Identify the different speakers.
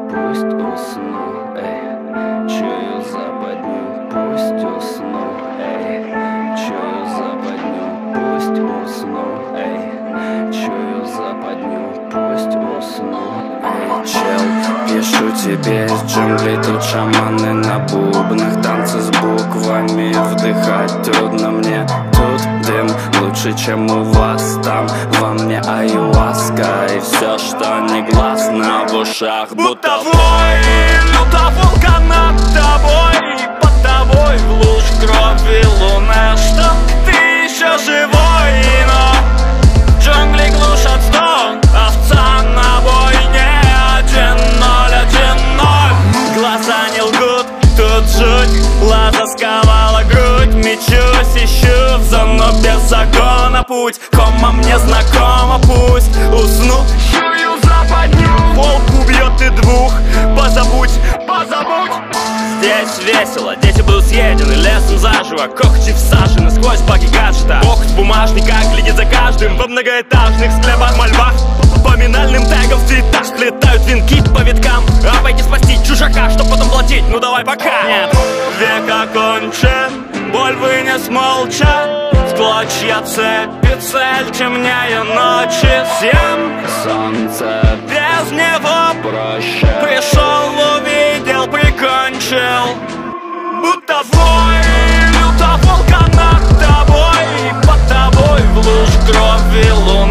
Speaker 1: пусть усну, эй, чую западню, пусть усну, эй, чую западню, пусть усну, эй, чую западню, пусть усну, эй, чел, пишу тебе из джунглей, тут шаманы на бубнах, танцы с буквами, вдыхать трудно мне, тут дым лучше, чем у вас там, во мне аюаска, и все, что негласно в ушах, будто вой, люто волка над тобой, под тобой в луж крови луна, что ты еще живой, но джунгли глушат стон, овца на бойне, 1-0, 1-0, глаза не лгут, тут жуть, лаза сковала грудь, мечусь, ищу в зону без загона путь, кома мне знакома, пусть усну, чую западню, волк убьет и двух, позабудь, позабудь. Здесь весело, дети будут съедены лесом заживо, когти всажены сквозь баги гаджета, коготь бумажника глядит за каждым в многоэтажных склепах, мольбах, поминальным тегом в цветах летают венки по виткам, а пойти спасти чужака, чтоб потом платить, ну давай пока. Нет, век окончен, боль вынес молча, в клочья цепи цель темнее ночи, съем солнце без него проще, пришел, увидел, прикончил, будто вой, люто волка над тобой, под тобой в луж крови луна.